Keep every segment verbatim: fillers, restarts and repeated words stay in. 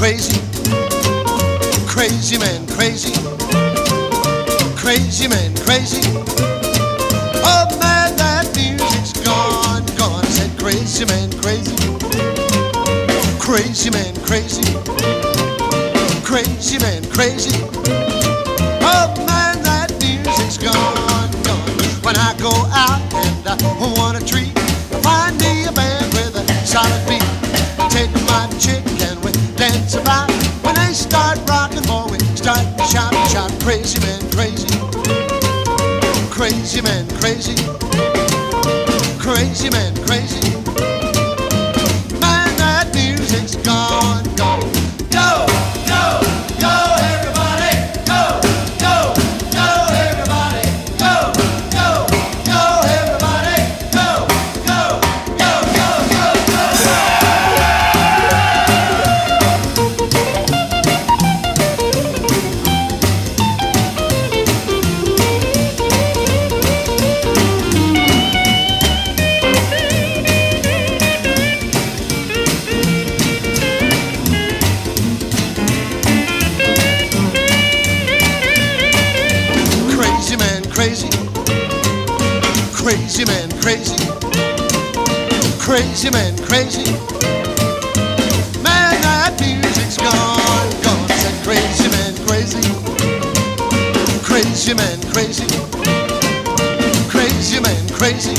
crazy, crazy man, crazy, crazy man, crazy. Oh man, that music's gone, gone. I said crazy man, crazy, crazy man, crazy, crazy man, crazy. Oh man, that music's gone, gone. When I go out and I want a treat, find me a band with a solid beat. Take my chick and we dance about. When they start rocking, boy, we start to shout, shout. Crazy man, crazy, crazy man, crazy, crazy man, crazy. Man, that music's gone, gone. Go, go, go, everybody. Go, go, go, everybody. Go, go, go, everybody. Go, go, go, go, go, go. Crazy man, crazy, crazy man, crazy, crazy man, crazy. Man, that music's gone, gone. I said crazy man, crazy, crazy man, crazy, crazy man, crazy.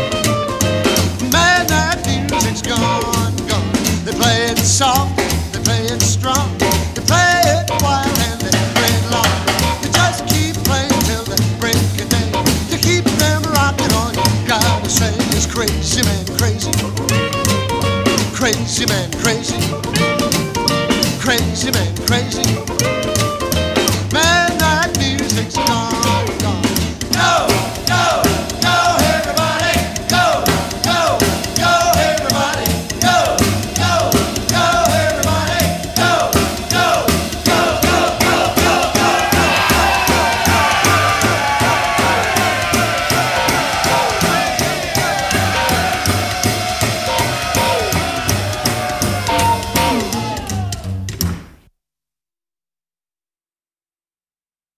Man, that music's gone, gone. They play it soft, they play it strong, they play it wild and they play it long. They just keep playing till the break of day. To keep them rocking, all you gotta say is crazy man, crazy, crazy man, crazy,